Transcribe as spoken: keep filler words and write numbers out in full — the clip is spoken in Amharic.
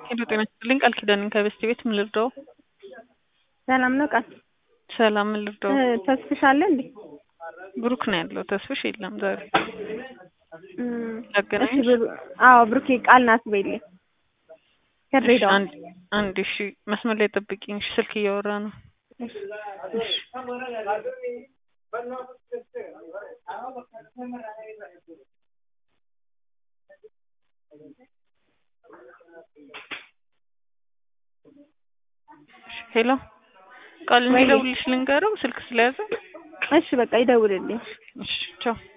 ሄሎ ጤና ይስጥልኝ ቃል ኪዳን ከበስቲ ቤት ምን ልርዳው? ሰላም ነው ቃል ሰላም ምን ልርዳው? ተስፍሽ አለ እንዴ? ብሩክ ነው ያለው ተስፍሽ የለም ዛሬ። እሺ ብሩ አዎ ብሩኬ ቃል ናት በይልኝ ከድሬዳዋ አንድ አንድ እሺ መስመር ላይ ጠብቂኝ እሺ ስልክ እያወራ ነው። እሺ ሄሎ ቃል እንዲደውልሽ ልንገረው ስልክ ስለያዘ። እሺ በቃ ይደውልልኝ። እሺ ቻው